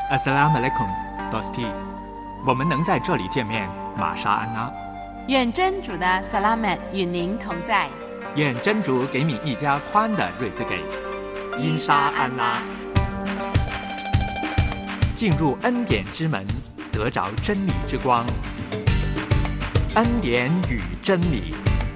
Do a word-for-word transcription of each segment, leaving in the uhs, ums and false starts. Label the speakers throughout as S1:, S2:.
S1: Assalamu alaikum, Dosti。我们能在这里见面，玛莎安拉。
S2: 愿真主的萨拉曼与您同在。
S1: 愿真主给你一家宽的瑞兹给。因沙安拉。进入恩典之门，得着真理之光。恩典与真理。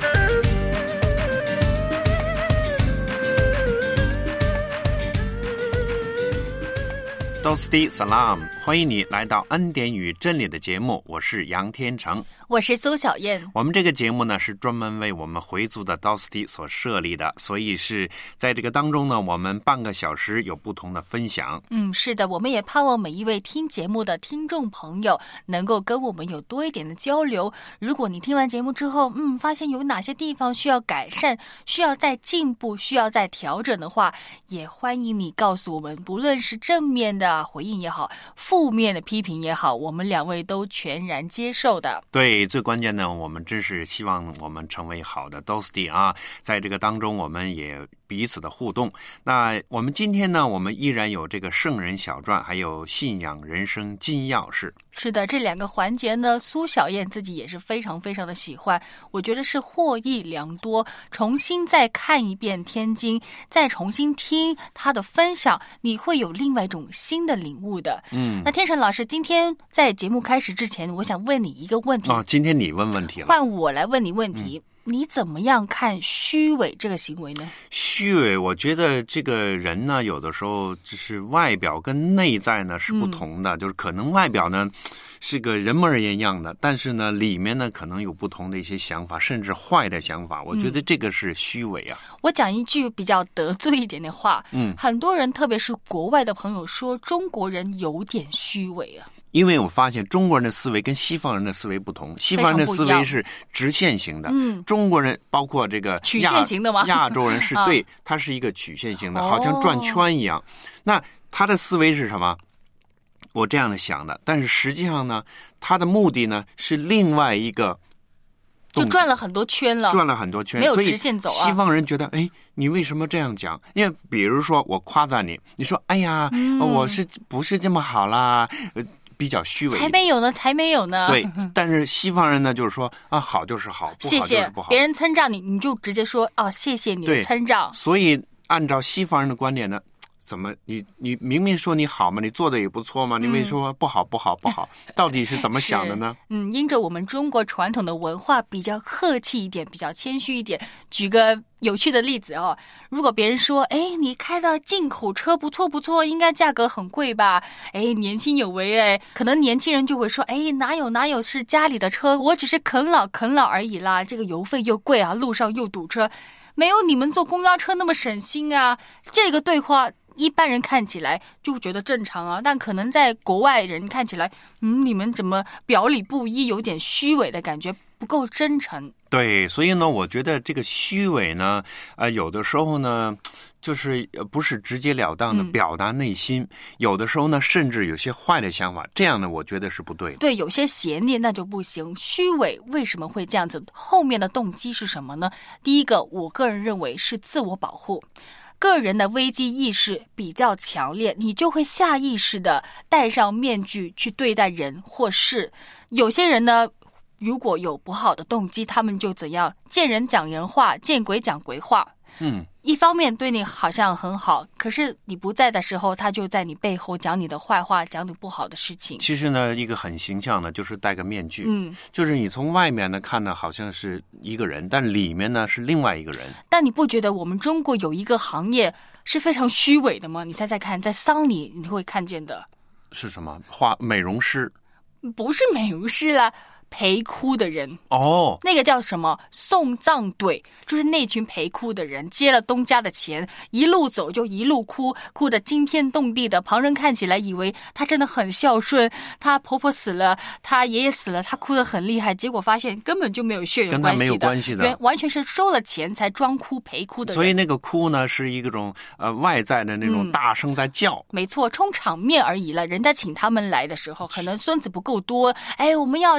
S3: Dosti Salam， 欢迎你来到恩典与真理的节目，我是杨天成，
S4: 我是苏小燕。
S3: 我们这个节目呢是专门为我们回族的 Dosti 所设立的，所以是在这个当中呢，我们半个小时有不同的分享。
S4: 嗯，是的，我们也盼望每一位听节目的听众朋友能够跟我们有多一点的交流。如果你听完节目之后，嗯，发现有哪些地方需要改善，需要再进步，需要再调整的话，也欢迎你告诉我们，不论是正面的回应也好，负面的批评也好，我们两位都全然接受的。
S3: 对，最关键的，我们真是希望我们成为好的 Dosti 啊，在这个当中我们也彼此的互动。那我们今天呢，我们依然有这个圣人小传，还有信仰人生金钥匙。
S4: 是的，这两个环节呢，苏小燕自己也是非常非常的喜欢，我觉得是获益良多。重新再看一遍天经，再重新听他的分享，你会有另外一种新的领悟的。
S3: 嗯，
S4: 那天成老师，今天在节目开始之前，我想问你一个问题。
S3: 哦，今天你问问题了，
S4: 换我来问你问题。嗯，你怎么样看虚伪这个行为呢？
S3: 虚伪，我觉得这个人呢，有的时候就是外表跟内在呢是不同的，嗯、就是可能外表呢是个人模人样的，但是呢里面呢可能有不同的一些想法，甚至坏的想法。我觉得这个是虚伪啊。
S4: 嗯、我讲一句比较得罪一点的话，
S3: 嗯，
S4: 很多人特别是国外的朋友说中国人有点虚伪啊。
S3: 因为我发现中国人的思维跟西方人的思维不同，西方人的思维是直线型的，
S4: 嗯，
S3: 中国人包括这个
S4: 曲线型的吗？
S3: 亚洲人是对，它是一个曲线型的，好像转圈一样。哦、那他的思维是什么？我这样的想的，但是实际上呢，他的目的呢是另外一个。
S4: 就转了很多圈了，
S3: 转了很多圈，
S4: 没有直线走啊。
S3: 西方人觉得，哎，你为什么这样讲？因为比如说我夸赞你，你说，哎呀，嗯、我是不是这么好啦？呃，比较虚伪。
S4: 才没有呢，才没有呢。
S3: 对，但是西方人呢，就是说啊，好就是好，不好就是不好。
S4: 谢谢别人称赞你，你就直接说哦，谢谢你的称赞。
S3: 所以按照西方人的观点呢。怎么你你明明说你好嘛，你做的也不错嘛，你为什么说不好不好不好？到底是怎么想的呢？
S4: 嗯，因着我们中国传统的文化比较客气一点，比较谦虚一点。举个有趣的例子哦，如果别人说，哎，你开的进口车不错不错，应该价格很贵吧？哎，年轻有为哎，可能年轻人就会说，哎，哪有哪有是家里的车，我只是啃老啃老而已啦，这个油费又贵啊，路上又堵车，没有你们坐公交车那么省心啊。这个对话。一般人看起来就觉得正常啊，但可能在国外人看起来，嗯，你们怎么表里不一，有点虚伪的感觉，不够真诚。
S3: 对，所以呢，我觉得这个虚伪呢，呃，有的时候呢，就是不是直截了当的表达内心，嗯、有的时候呢，甚至有些坏的想法，这样呢，我觉得是不对的。
S4: 对，有些邪念那就不行。虚伪为什么会这样子？后面的动机是什么呢？第一个，我个人认为是自我保护。个人的危机意识比较强烈，你就会下意识的戴上面具去对待人或事。有些人呢，如果有不好的动机，他们就怎样见人讲人话，见鬼讲鬼话。
S3: 嗯，
S4: 一方面对你好像很好，可是你不在的时候，他就在你背后讲你的坏话，讲你不好的事情。
S3: 其实呢，一个很形象的，就是戴个面具，
S4: 嗯，
S3: 就是你从外面呢看呢好像是一个人，但里面呢是另外一个人。
S4: 但你不觉得我们中国有一个行业是非常虚伪的吗？你猜猜看，在丧礼你会看见的
S3: 是什么？画美容师？
S4: 不是美容师啦。陪哭的人
S3: 哦，
S4: 那个叫什么送葬队，就是那群陪哭的人接了东家的钱，一路走就一路哭，哭得惊天动地的，旁人看起来以为他真的很孝顺，他婆婆死了，他爷爷死了，他哭得很厉害，结果发现根本就没有血缘关系的，
S3: 跟他没有关系的，
S4: 完全是收了钱才装哭陪哭的人。
S3: 所以那个哭呢是一种呃外在的那种大声在叫、
S4: 嗯、没错，充场面而已了。人家请他们来的时候可能孙子不够多，哎，我们要找多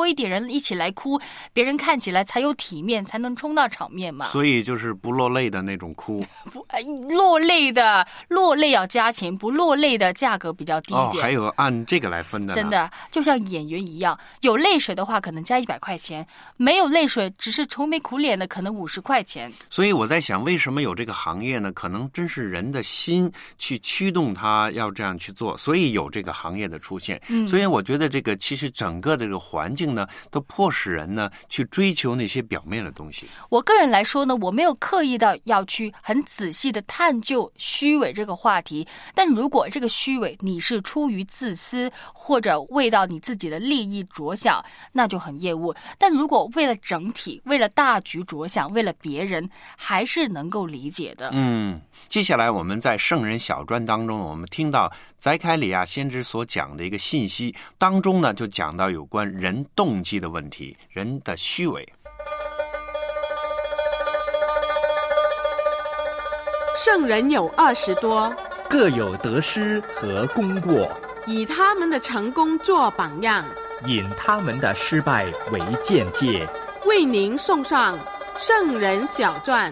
S4: 多一点人一起来哭，别人看起来才有体面，才能冲到场面嘛。
S3: 所以就是不落泪的那种哭。
S4: 不，呃、落泪的落泪要加钱，不落泪的价格比较低一点。
S3: 哦，还有按这个来分的呢。
S4: 真的，就像演员一样，有泪水的话可能加一百块钱，没有泪水只是愁眉苦脸的可能五十块钱。
S3: 所以我在想，为什么有这个行业呢？可能真是人的心去驱动他要这样去做，所以有这个行业的出现。嗯，所以我觉得这个其实整个这个环境呢，都迫使人呢去追求那些表面的东西。
S4: 我个人来说呢，我没有刻意到要去很仔细的探究虚伪这个话题，但如果这个虚伪你是出于自私，或者为到你自己的利益着想，那就很厌恶。但如果为了整体，为了大局着想，为了别人，还是能够理解的。
S3: 嗯，接下来我们在圣人小传当中，我们听到载凯里亚先知所讲的一个信息当中呢，就讲到有关人动机的问题，人的虚伪。
S5: 圣人有二十多，
S1: 各有得失和功过，
S5: 以他们的成功做榜样，
S1: 引他们的失败为鉴戒，
S5: 为您送上圣人小传。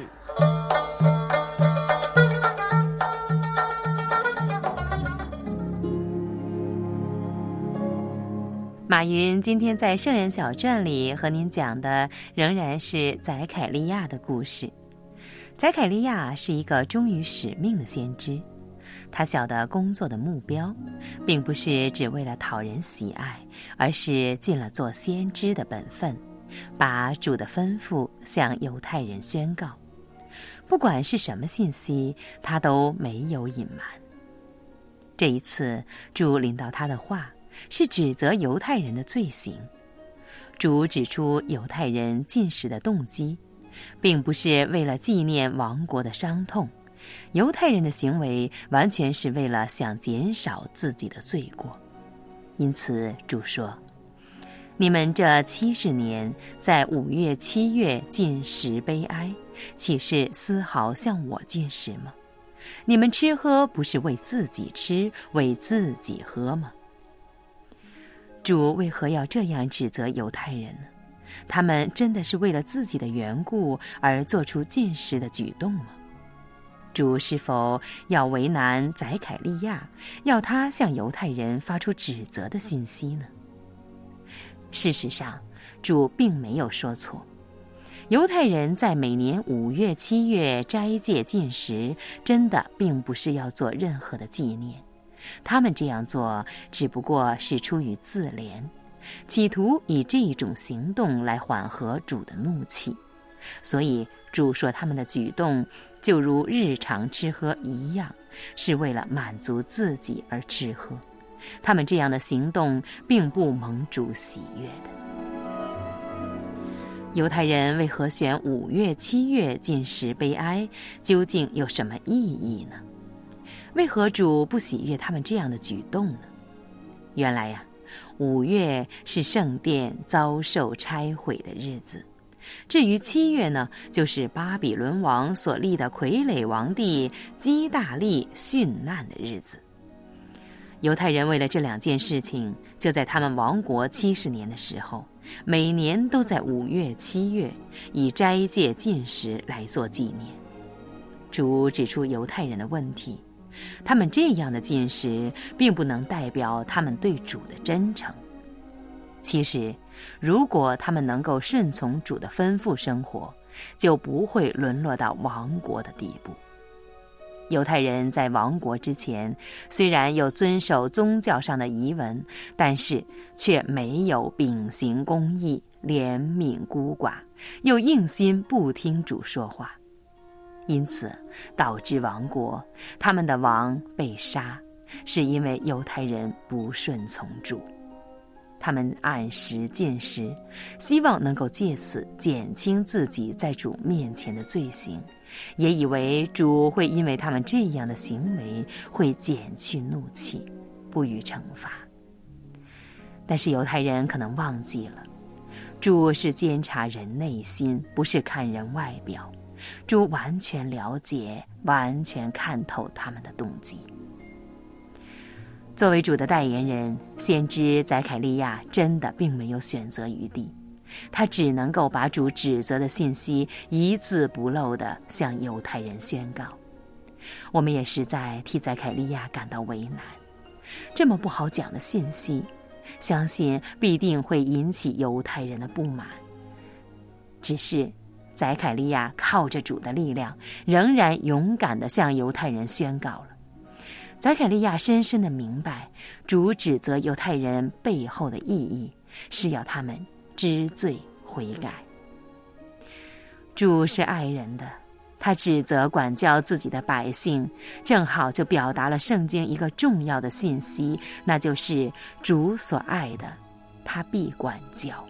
S6: 马云今天在圣人小传里和您讲的仍然是载凯利亚的故事。载凯利亚是一个忠于使命的先知，他晓得工作的目标并不是只为了讨人喜爱，而是尽了做先知的本分，把主的吩咐向犹太人宣告。不管是什么信息，他都没有隐瞒。这一次主领到他的话是指责犹太人的罪行。主指出犹太人进食的动机并不是为了纪念亡国的伤痛，犹太人的行为完全是为了想减少自己的罪过。因此主说，你们这七十年在五月七月进食悲哀，岂是丝毫向我进食吗？你们吃喝不是为自己吃，为自己喝吗？主为何要这样指责犹太人呢？他们真的是为了自己的缘故而做出进食的举动吗？主是否要为难载凯利亚，要他向犹太人发出指责的信息呢？事实上，主并没有说错。犹太人在每年五月、七月斋戒禁食，真的并不是要做任何的纪念，他们这样做只不过是出于自怜，企图以这种行动来缓和主的怒气。所以主说他们的举动就如日常吃喝一样，是为了满足自己而吃喝。他们这样的行动并不蒙主喜悦的。犹太人为何选五月、七月禁食悲哀，究竟有什么意义呢？为何主不喜悦他们这样的举动呢？原来呀、啊，五月是圣殿遭受拆毁的日子，至于七月呢，就是巴比伦王所立的傀儡王帝基大利殉难的日子。犹太人为了这两件事情，就在他们亡国七十年的时候，每年都在五月、七月以斋戒禁食来做纪念。主指出犹太人的问题，他们这样的禁食并不能代表他们对主的真诚。其实，如果他们能够顺从主的吩咐生活，就不会沦落到亡国的地步。犹太人在亡国之前，虽然有遵守宗教上的遗文，但是却没有秉行公义，怜悯孤寡，又硬心不听主说话，因此导致亡国。他们的王被杀，是因为犹太人不顺从主。他们按时禁食，希望能够借此减轻自己在主面前的罪行，也以为主会因为他们这样的行为会减去怒气，不予惩罚。但是犹太人可能忘记了，主是监察人内心，不是看人外表。主完全了解，完全看透他们的动机。 作为主的代言人，先知载凯利亚真的并没有选择余地，他只能够把主指责的信息一字不漏地向犹太人宣告。我们也实在替载凯利亚感到为难，这么不好讲的信息，相信必定会引起犹太人的不满。只是载凯利亚靠着主的力量，仍然勇敢地向犹太人宣告了。载凯利亚深深地明白，主指责犹太人背后的意义是要他们知罪悔改。主是爱人的，他指责管教自己的百姓，正好就表达了圣经一个重要的信息，那就是主所爱的，他必管教。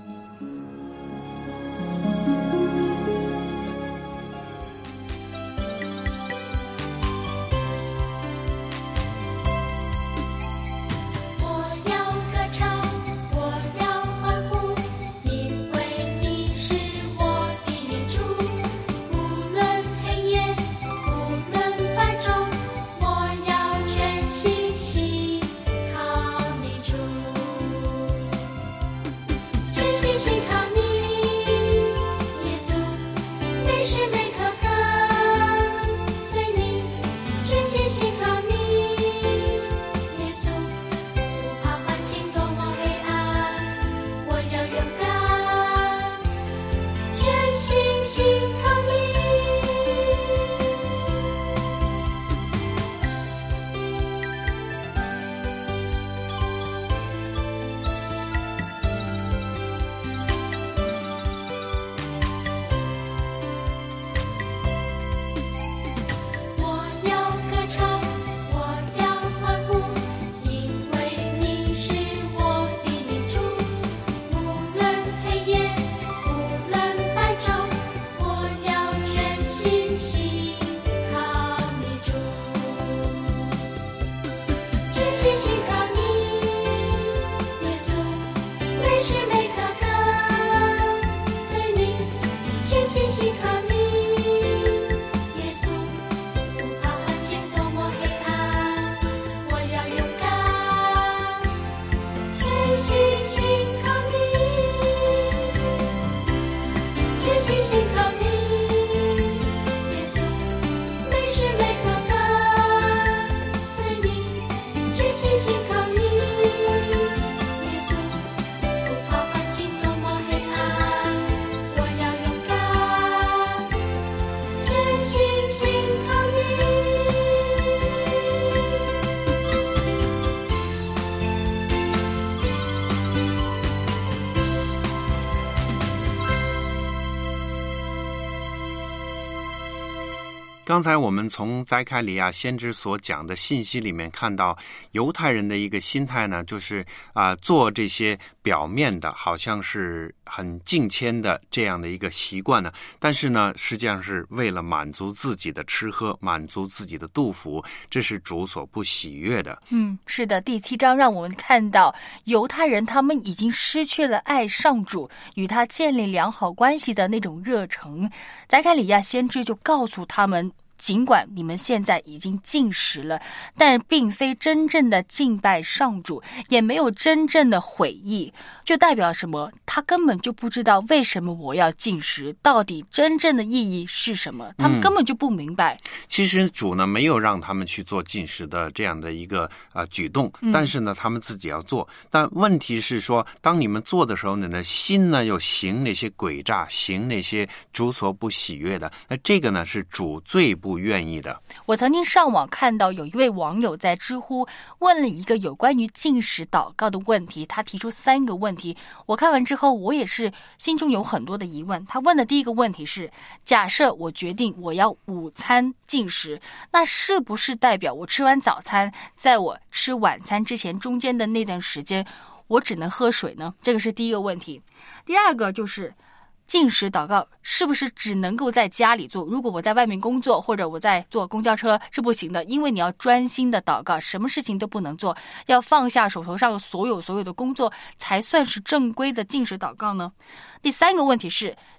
S3: 刚才我们从载凯利亚先知所讲的信息里面看到，犹太人的一个心态呢，就是啊、呃，做这些表面的好像是很敬谦的这样的一个习惯呢，但是呢，实际上是为了满足自己的吃喝，满足自己的肚腹，这是主所不喜悦的。
S4: 嗯，是的，第七章让我们看到犹太人他们已经失去了爱上主，与他建立良好关系的那种热诚。载凯利亚先知就告诉他们，尽管你们现在已经禁食了，但并非真正的敬拜上主，也没有真正的悔意，就代表什么？他根本就不知道为什么我要禁食，到底真正的意义是什么？他们根本就不明白。嗯、
S3: 其实主呢没有让他们去做禁食的这样的一个呃举动，但是呢他们自己要做。但问题是说，当你们做的时候，你的心呢又行那些诡诈，行那些主所不喜悦的，那这个呢是主最不愿意的。
S4: 我曾经上网看到有一位网友在知乎问了一个有关于禁食祷告的问题，他提出三个问题，我看完之后我也是心中有很多的疑问。他问的第一个问题是，假设我决定我要午餐禁食，那是不是代表我吃完早餐，在我吃晚餐之前中间的那段时间我只能喝水呢？这个是第一个问题。第二个就是禁食祷告是不是只能够在家里做？如果我在外面工作或者我在坐公交车是不行的，因为你要专心的祷告，什么事情都不能做，要放下手头上所有所有的工作才算是正规的禁食祷告呢？第三个问题是，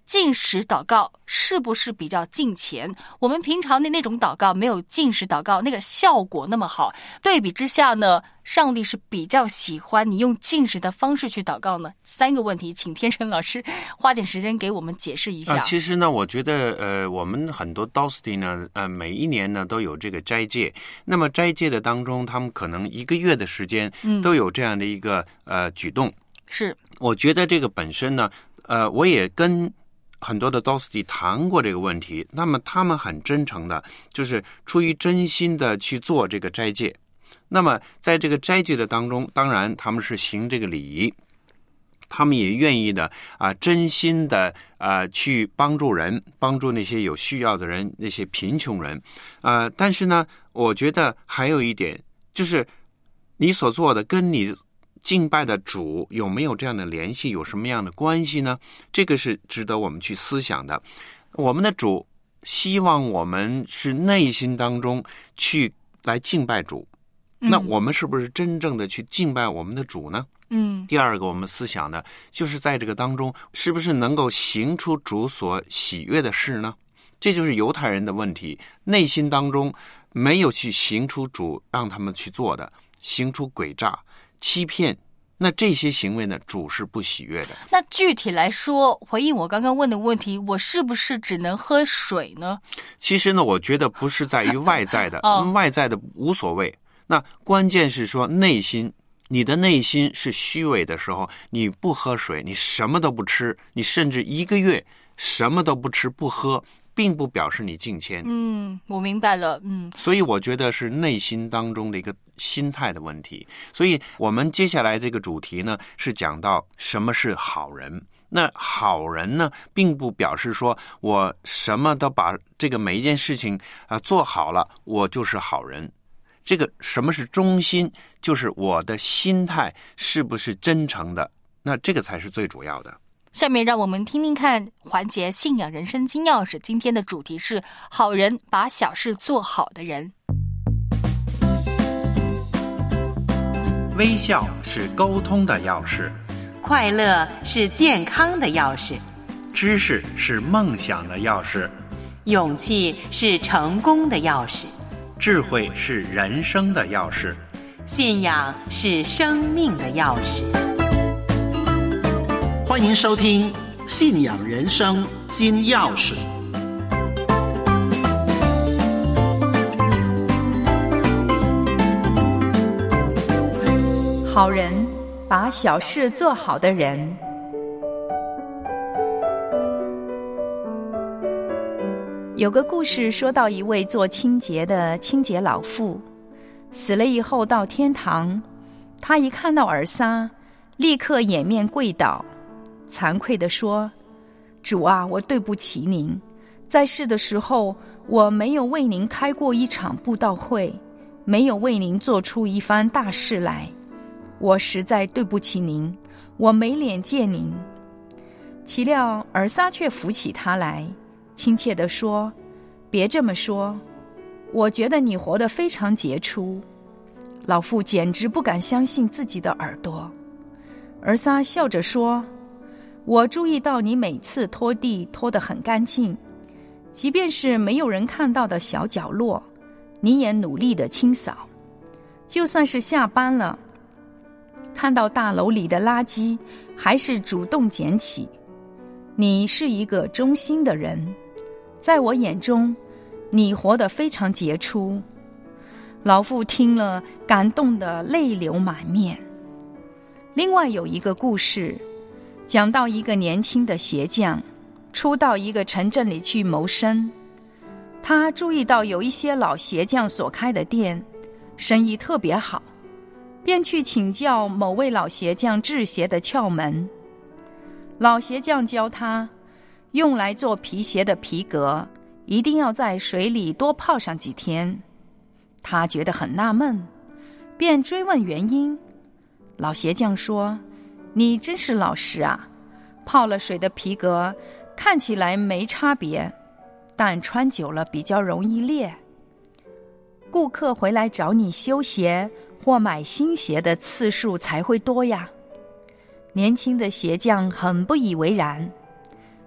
S4: 禁食祷告是不是比较敬虔？我们平常的那种祷告没有禁食祷告那个效果那么好，对比之下呢，上帝是比较喜欢你用禁食的方式去祷告呢？三个问题，请天成老师花点时间给我们解释一下。
S3: 呃、其实呢，我觉得呃，我们很多 Dosty 呢，呃，每一年呢都有这个斋戒。那么斋戒的当中，他们可能一个月的时间都有这样的一个、嗯、呃举动。
S4: 是，
S3: 我觉得这个本身呢，呃，我也跟很多的 Dosty 谈过这个问题。那么他们很真诚的，就是出于真心的去做这个斋戒。那么在这个斋戒的当中，当然他们是行这个礼仪，他们也愿意的啊、呃，真心的啊、呃、去帮助人，帮助那些有需要的人，那些贫穷人啊、呃。但是呢，我觉得还有一点，就是你所做的跟你敬拜的主有没有这样的联系，有什么样的关系呢？这个是值得我们去思想的。我们的主希望我们是内心当中去来敬拜主。那我们是不是真正的去敬拜我们的主呢？嗯，第二个我们思想的就是在这个当中是不是能够行出主所喜悦的事呢？这就是犹太人的问题，内心当中没有去行出主让他们去做的，行出诡诈、欺骗，那这些行为呢，主是不喜悦的。
S4: 那具体来说，回应我刚刚问的问题，我是不是只能喝水呢？
S3: 其实呢，我觉得不是在于外在的，哦、外在的无所谓。那关键是说内心，你的内心是虚伪的时候，你不喝水，你什么都不吃，你甚至一个月什么都不吃不喝，并不表示你敬虔。
S4: 嗯，我明白了。嗯，
S3: 所以我觉得是内心当中的一个心态的问题。所以我们接下来这个主题呢，是讲到什么是好人。那好人呢，并不表示说我什么都把这个每一件事情啊、呃、做好了，我就是好人。这个什么是忠心，就是我的心态是不是真诚的，那这个才是最主要的。
S4: 下面让我们听听看环节信仰人生金钥匙，今天的主题是好人把小事做好的人。
S1: 微笑是沟通的钥匙，
S6: 快乐是健康的钥匙，
S1: 知识是梦想的钥匙，
S6: 勇气是成功的钥匙，
S1: 智慧是人生的钥匙，
S6: 信仰是生命的钥匙。
S7: 欢迎收听《信仰人生金钥匙》。
S8: 好人，把小事做好的人。有个故事说到一位做清洁的清洁老妇，死了以后到天堂，他一看到尔撒，立刻掩面跪倒，惭愧地说：主啊，我对不起您，在世的时候我没有为您开过一场布道会，没有为您做出一番大事来，我实在对不起您，我没脸见您。岂料尔撒却扶起他来，亲切地说：别这么说，我觉得你活得非常杰出。老妇简直不敢相信自己的耳朵。尔撒笑着说：我注意到你每次拖地拖得很干净，即便是没有人看到的小角落，你也努力地清扫。就算是下班了，看到大楼里的垃圾，还是主动捡起。你是一个忠心的人，在我眼中，你活得非常杰出。老妇听了，感动得泪流满面。另外有一个故事，讲到一个年轻的鞋匠，初到一个城镇里去谋生。他注意到有一些老鞋匠所开的店，生意特别好，便去请教某位老鞋匠制鞋的窍门。老鞋匠教他，用来做皮鞋的皮革一定要在水里多泡上几天。他觉得很纳闷，便追问原因。老鞋匠说：你真是老实啊，泡了水的皮革看起来没差别，但穿久了比较容易裂。顾客回来找你修鞋或买新鞋的次数才会多呀。年轻的鞋匠很不以为然，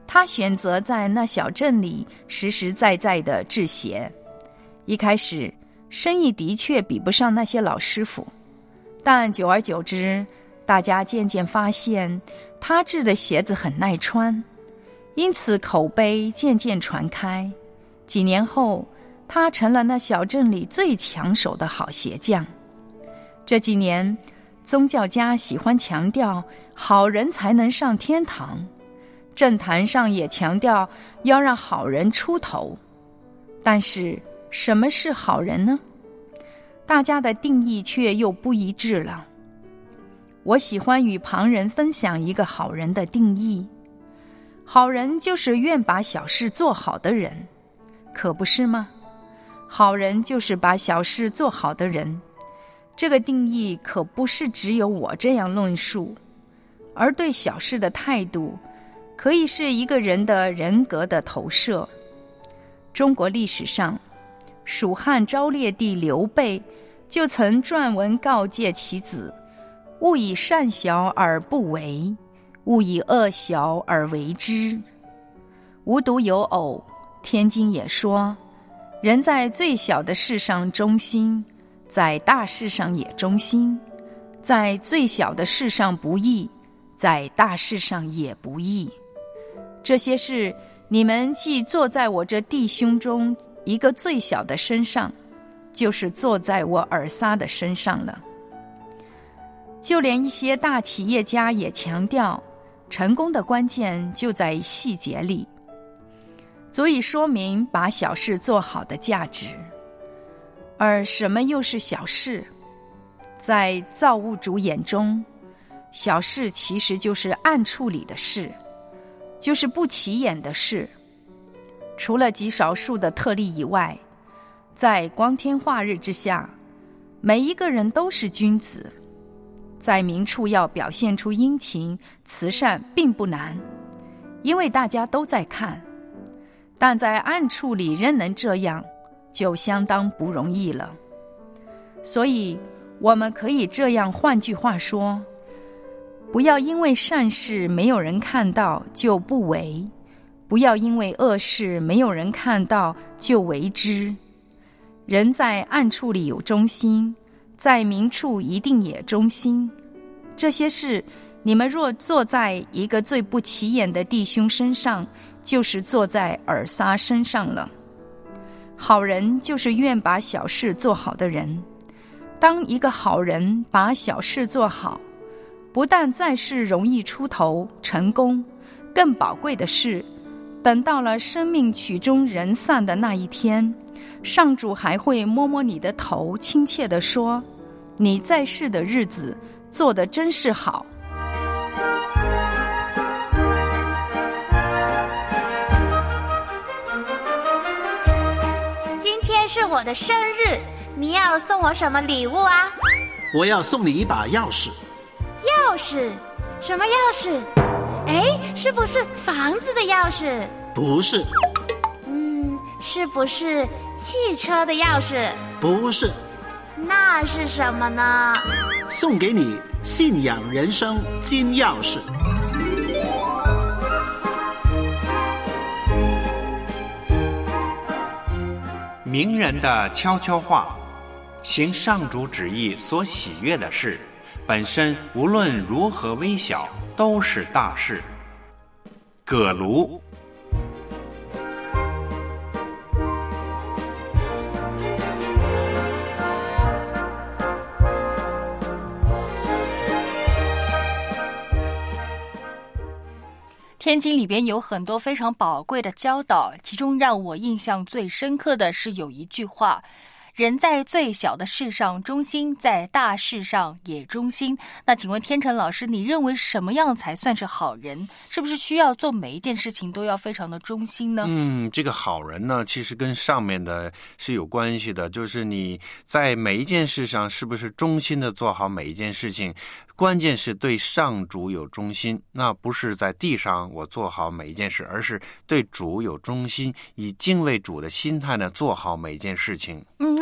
S8: 他选择在那小镇里实实在在的制鞋。一开始生意的确比不上那些老师傅，但久而久之，大家渐渐发现他制的鞋子很耐穿，因此口碑渐渐传开。几年后，他成了那小镇里最抢手的好鞋匠。这几年，宗教家喜欢强调好人才能上天堂，政坛上也强调要让好人出头。但是什么是好人呢？大家的定义却又不一致了。我喜欢与旁人分享一个好人的定义：好人就是愿把小事做好的人，可不是吗？好人就是把小事做好的人。这个定义可不是只有我这样论述，而对小事的态度可以是一个人的人格的投射。中国历史上，蜀汉昭烈帝刘备就曾撰文告诫其子：勿以善小而不为，勿以恶小而为之。无独有偶，天经也说，人在最小的事上忠心，在大事上也忠心；在最小的事上不义，在大事上也不义。这些事，你们既坐在我这弟兄中一个最小的身上，就是坐在我尔撒的身上了。就连一些大企业家也强调，成功的关键就在细节里，足以说明把小事做好的价值。而什么又是小事？在造物主眼中，小事其实就是暗处里的事，就是不起眼的事。除了极少数的特例以外，在光天化日之下，每一个人都是君子。在明处要表现出殷勤慈善并不难，因为大家都在看，但在暗处里仍能这样，就相当不容易了。所以我们可以这样换句话说，不要因为善事没有人看到就不为，不要因为恶事没有人看到就为之。人在暗处里有忠心，在明处一定也忠心。这些事，你们若坐在一个最不起眼的弟兄身上，就是坐在尔撒身上了。好人就是愿把小事做好的人。当一个好人把小事做好，不但在世容易出头成功，更宝贵的是，等到了生命曲终人散的那一天，上主还会摸摸你的头，亲切地说：你在世的日子做得真是好。
S9: 今天是我的生日，你要送我什么礼物啊？
S7: 我要送你一把钥匙。
S9: 钥匙？什么钥匙？哎，是不是房子的钥匙？
S7: 不是。
S9: 嗯，是不是汽车的钥匙？
S7: 不是。
S9: 那是什么呢？
S7: 送给你信仰人生金钥匙。
S3: 名人的悄悄话，行上主旨意所喜悦的事，本身无论如何微小，都是大事。葛卢。
S4: 天经里边有很多非常宝贵的教导，其中让我印象最深刻的是有一句话：人在最小的事上忠心，在大事上也忠心。那请问天成老师，你认为什么样才算是好人？是不是需要做每一件事情都要非常的忠心呢？
S3: 嗯，这个好人呢，其实跟上面的是有关系的，就是你在每一件事上是不是忠心的做好每一件事情。关键是对上主有忠心，那不是在地上我做好每一件事，而是对主有忠心，以敬畏主的心态呢做好每一件事情。
S4: 嗯，那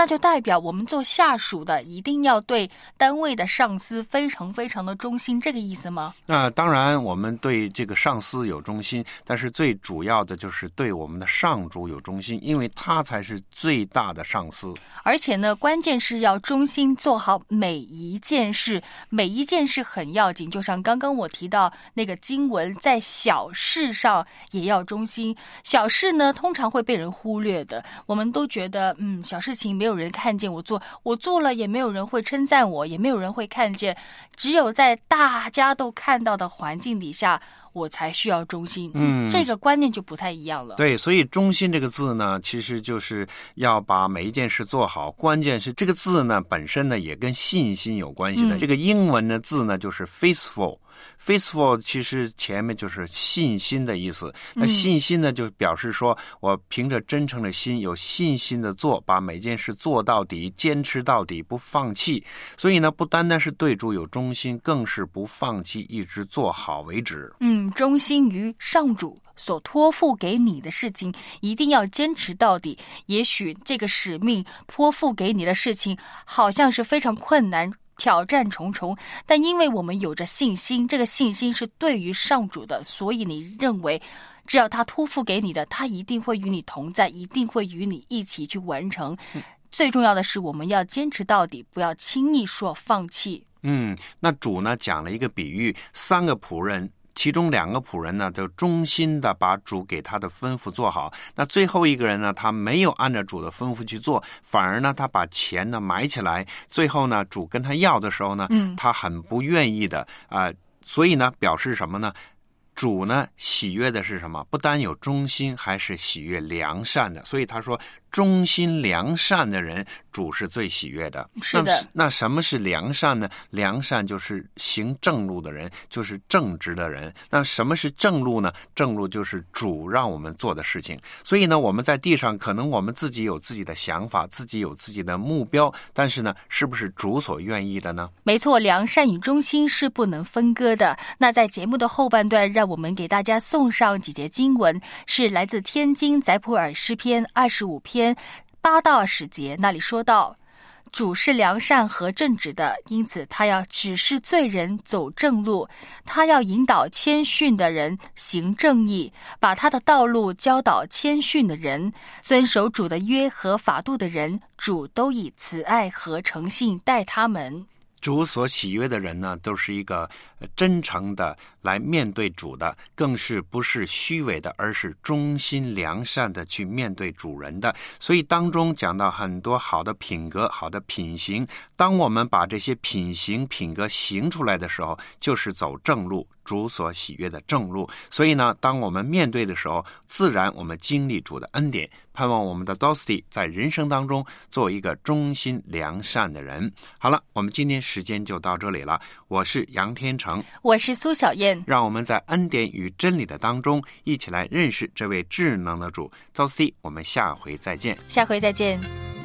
S4: 那就代表我们做下属的一定要对单位的上司非常非常的忠心，这个意思吗？
S3: 那当然我们对这个上司有忠心，但是最主要的就是对我们的上主有忠心，因为他才是最大的上司。
S4: 而且呢，关键是要忠心做好每一件事，每一件事很要紧，就像刚刚我提到那个经文，在小事上也要忠心。小事呢通常会被人忽略的，我们都觉得嗯，小事情没有人看见我做，我做了也没有人会称赞我，也没有人会看见，只有在大家都看到的环境底下我才需要忠心。嗯，这个观念就不太一样了。
S3: 对，所以忠心这个字呢，其实就是要把每一件事做好。关键是这个字呢本身呢也跟信心有关系的。嗯、这个英文的字呢就是 faithful。faithful 其实前面就是信心的意思。那信心呢就表示说我凭着真诚的心，有信心的做，把每件事做到底，坚持到底，不放弃。所以呢不单单是对主有忠心，更是不放弃，一直做好为止。
S4: 嗯，忠心于上主所托付给你的事情，一定要坚持到底。也许这个使命托付给你的事情好像是非常困难，挑战重重，但因为我们有着信心，这个信心是对于上主的，所以你认为只要他托付给你的，他一定会与你同在，一定会与你一起去完成。嗯、最重要的是我们要坚持到底，不要轻易说放弃。
S3: 嗯，那主呢讲了一个比喻，三个仆人，其中两个仆人呢就忠心的把主给他的吩咐做好，那最后一个人呢他没有按照主的吩咐去做，反而呢他把钱呢埋起来，最后呢主跟他要的时候呢、嗯、他很不愿意的啊、呃，所以呢表示什么呢？主呢喜悦的是什么？不单有忠心，还是喜悦良善的。所以他说忠心良善的人主是最喜悦的。
S4: 是的。
S3: 那, 那什么是良善呢？良善就是行正路的人，就是正直的人。那什么是正路呢？正路就是主让我们做的事情。所以呢我们在地上可能我们自己有自己的想法，自己有自己的目标，但是呢是不是主所愿意的呢？
S4: 没错，良善与忠心是不能分割的。那在节目的后半段，让我们给大家送上几节经文，是来自天津载普尔诗篇二十五篇八到十节，那里说到，主是良善和正直的，因此他要指示罪人走正路，他要引导谦逊的人行正义，把他的道路教导谦逊的人，遵守主的约和法度的人，主都以慈爱和诚信待他们。
S3: 主所喜悦的人呢，都是一个真诚的来面对主的，更是不是虚伪的，而是忠心良善的去面对主人的。所以当中讲到很多好的品格，好的品行，当我们把这些品行品格行出来的时候，就是走正路，主所喜悦的正路。所以呢当我们面对的时候，自然我们经历主的恩典，盼望我们的 Dorothy 在人生当中做一个忠心良善的人。好了，我们今天时间就到这里了，我是杨天成，
S4: 我是苏小燕，
S3: 让我们在恩典与真理的当中一起来认识这位智能的主。 Dorothy 我们下回再见。
S4: 下回再见。